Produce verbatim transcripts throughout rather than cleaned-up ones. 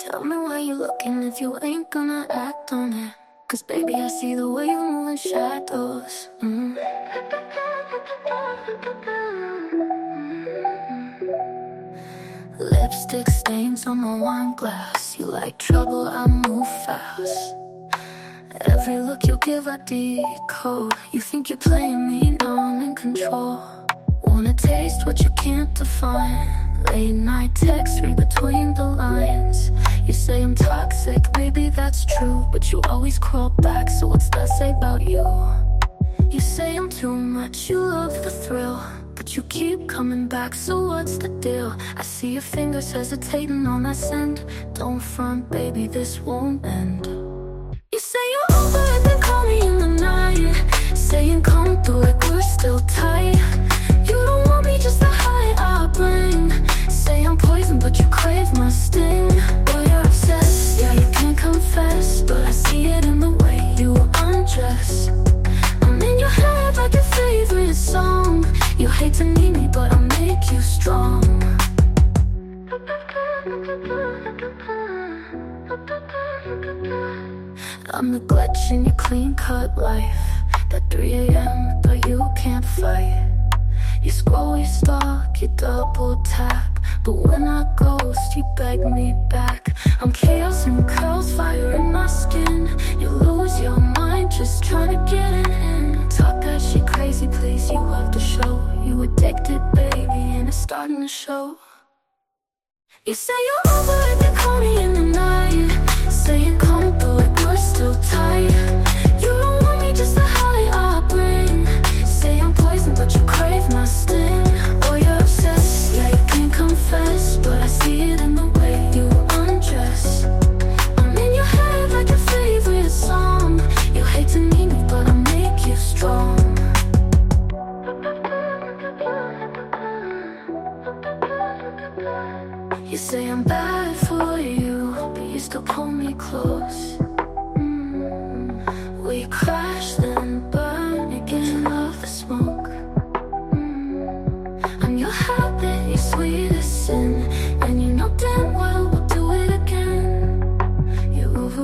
Tell me why you looking if you ain't gonna act on it. Cause baby, I see the way you move in shadows. mm. Lipstick stains on my wine glass. You like trouble, I move fast. Every look you give I decode. You think you're playing me, now I'm in control. Wanna taste what you can't define. Late night texts, read between the lines. You say I'm toxic, maybe that's true, but you always crawl back, so what's that say about you? You say I'm too much, you love the thrill, but you keep coming back, so what's the deal? I see your fingers hesitating on that send. Don't front, baby, this won't end. You say you're over it, then call me in the night, saying come through like we're still tight. You don't want me, just the high I bring. Say I'm poison, but you crave my sting. Boy, you're obsessed, yeah, you can't confess, but I see it in the way you undress. I'm in your head like your favorite song. You hate to need me, but I'll make you strong. I'm the glitch in your clean-cut life. That three A M, but you can't fight. You scroll, you stalk, you double tap, but when I ghost, you beg me back. I'm chaos in curls, fire in my skin. You lose your mind just trying to get it in. Talk that shit crazy, please, you love the show. You addicted, baby, and it's starting to show. You say you're over it, then call me in the night, saying come through like we're still tight. You don't want me, just the high I bring. Say I'm poison, but you crave my sting. Boy, you're obsessed, yeah, you can't confess, but I see it in the way you undress. I'm in your head like your favorite song. You hate to need me, but I'll make you strong. You say I'm bad for you, but you still pull me close. mm. We crash, then burn again. Love the smoke. mm. I'm your habit, your sweetest sin, and you know damn well we'll do it again. You, ooh,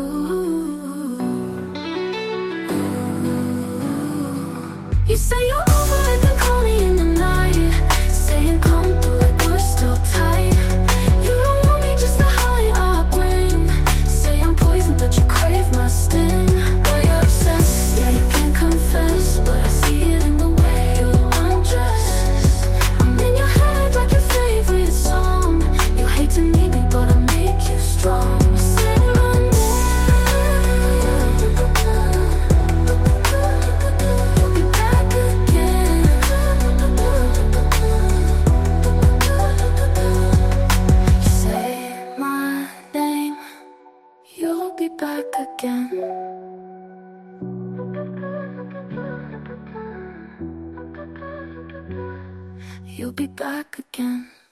ooh. You say you're over it, then call me in the night, saying come through like we're still tight. Back again. You'll be back again.